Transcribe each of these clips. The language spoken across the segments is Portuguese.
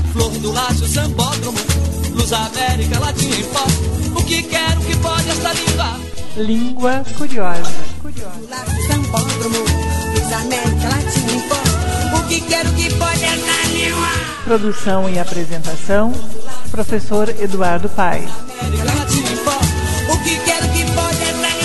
Flor do Lácio, Sambódromo, Luz América, Latim em pó. O que quero que pode esta língua? Língua curiosa. Do Lácio, Sambódromo, Luz América, Latim em pó. O que quero que pode esta língua? Produção e apresentação, professor Eduardo Paes. América, Latim em pó. O que quero que pode esta língua?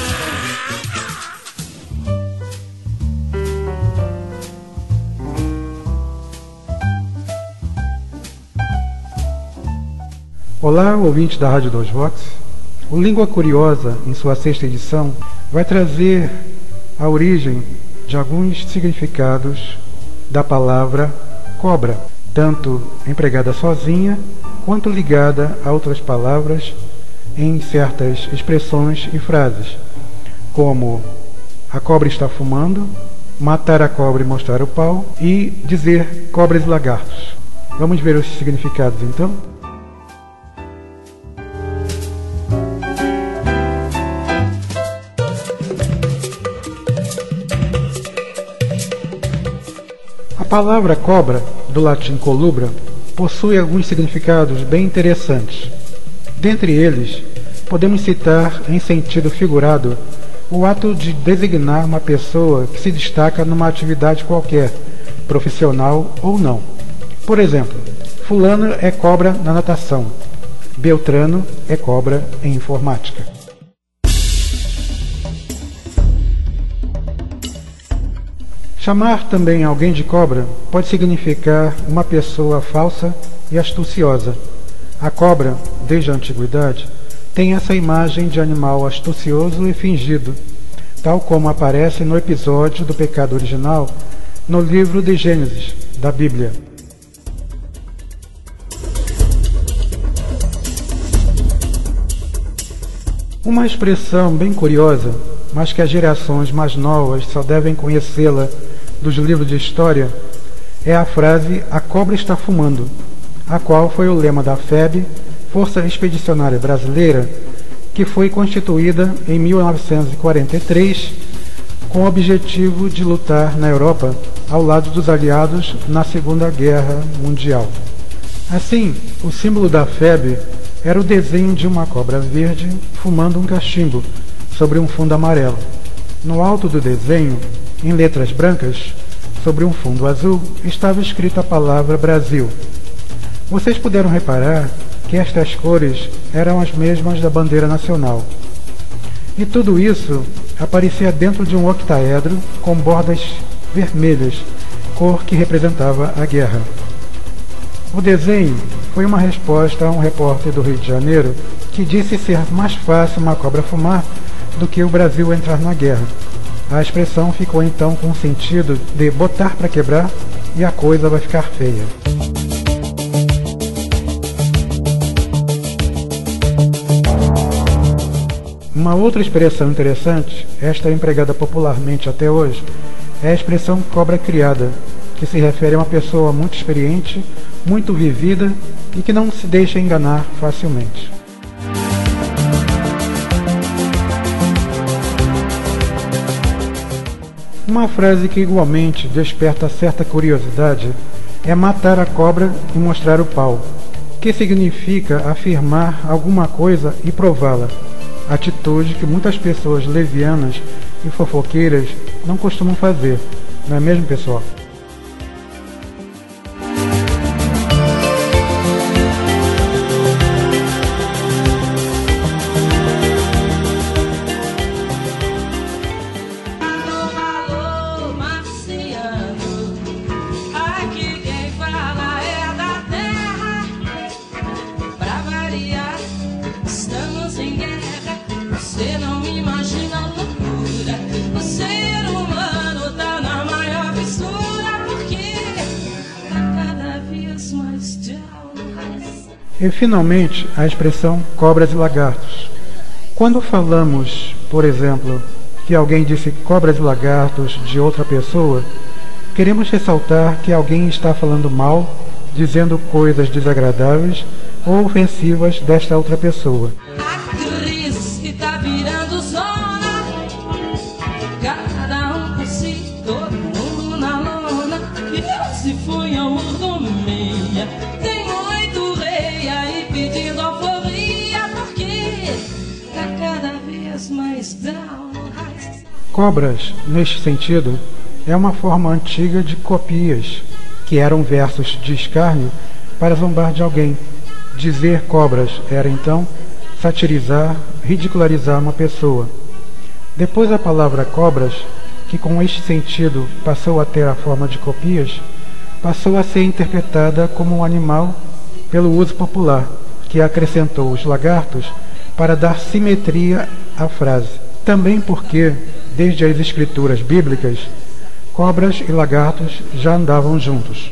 Olá, ouvintes da Rádio 2 Vox. O Língua Curiosa, em sua 6ª edição, vai trazer a origem de alguns significados da palavra cobra, tanto empregada sozinha quanto ligada a outras palavras em certas expressões e frases, como a cobra está fumando, matar a cobra e mostrar o pau e dizer cobras e lagartos. Vamos ver os significados então? A palavra cobra, do latim colubra, possui alguns significados bem interessantes. Dentre eles, podemos citar em sentido figurado o ato de designar uma pessoa que se destaca numa atividade qualquer, profissional ou não. Por exemplo, fulano é cobra na natação, Beltrano é cobra em informática. Chamar também alguém de cobra pode significar uma pessoa falsa e astuciosa. A cobra, desde a antiguidade, tem essa imagem de animal astucioso e fingido, tal como aparece no episódio do pecado original no livro de Gênesis, da Bíblia. Uma expressão bem curiosa, mas que as gerações mais novas só devem conhecê-la dos livros de história, é a frase "a cobra está fumando", a qual foi o lema da FEB, Força Expedicionária Brasileira, que foi constituída em 1943 com o objetivo de lutar na Europa ao lado dos aliados na Segunda Guerra Mundial. Assim, o símbolo da FEB era o desenho de uma cobra verde fumando um cachimbo sobre um fundo amarelo. No alto do desenho, em letras brancas, sobre um fundo azul, estava escrita a palavra Brasil. Vocês puderam reparar que estas cores eram as mesmas da bandeira nacional. E tudo isso aparecia dentro de um octaedro com bordas vermelhas, cor que representava a guerra. O desenho foi uma resposta a um repórter do Rio de Janeiro que disse ser mais fácil uma cobra fumar do que o Brasil entrar na guerra. A expressão ficou então com o sentido de botar para quebrar e a coisa vai ficar feia. Uma outra expressão interessante, esta empregada popularmente até hoje, é a expressão cobra criada, que se refere a uma pessoa muito experiente, muito vivida e que não se deixa enganar facilmente. Uma frase que igualmente desperta certa curiosidade é matar a cobra e mostrar o pau, que significa afirmar alguma coisa e prová-la, atitude que muitas pessoas levianas e fofoqueiras não costumam fazer, não é mesmo, pessoal? E, finalmente, a expressão cobras e lagartos. Quando falamos, por exemplo, que alguém disse cobras e lagartos de outra pessoa, queremos ressaltar que alguém está falando mal, dizendo coisas desagradáveis ou ofensivas desta outra pessoa. A crise que tá virando zona, cada um por si, todo mundo na lona, e se foi a mordomia. Cobras, neste sentido, é uma forma antiga de copias, que eram versos de escárnio para zombar de alguém. Dizer cobras era, então, satirizar, ridicularizar uma pessoa. Depois a palavra cobras, que com este sentido passou a ter a forma de copias, passou a ser interpretada como um animal pelo uso popular, que acrescentou os lagartos para dar simetria à frase. Também porque, desde as escrituras bíblicas, cobras e lagartos já andavam juntos.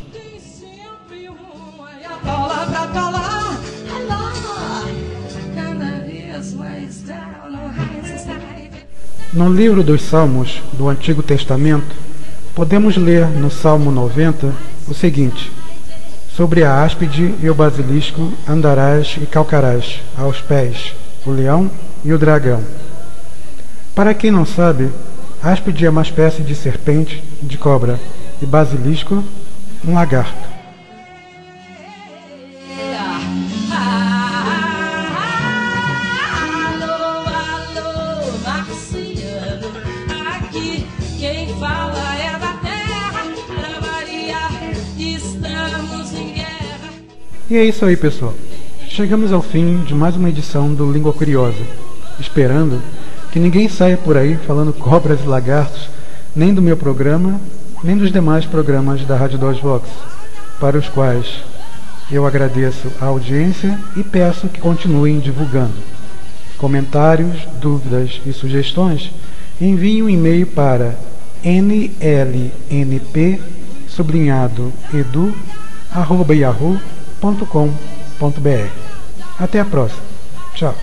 No livro dos Salmos do Antigo Testamento, podemos ler no Salmo 90 o seguinte: sobre a áspide e o basilisco andarás e calcarás aos pés o leão e o dragão. Para quem não sabe, áspide é uma espécie de serpente, de cobra, e basilisco, um lagarto. E é isso aí, pessoal. Chegamos ao fim de mais uma edição do Língua Curiosa, esperando que ninguém saia por aí falando cobras e lagartos, nem do meu programa, nem dos demais programas da Rádio 2 Vox, para os quais eu agradeço a audiência e peço que continuem divulgando. Comentários, dúvidas e sugestões, envie um e-mail para nlnp_edu@yahoo.com.br. Até a próxima. Tchau.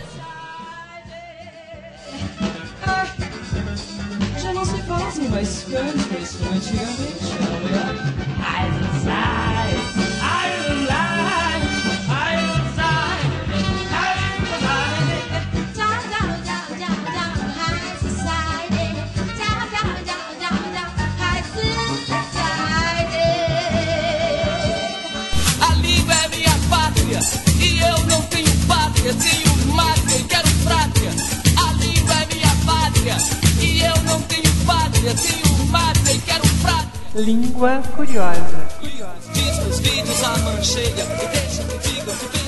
Já não se fazem mais cantos como antigamente, não é? E eu não tenho pátria, tenho mátria e quero frátria. A língua é minha pátria. E eu não tenho pátria, tenho mátria e quero frátria. Língua Curiosa. Diz nos vídeos a mancheia e deixa que diga.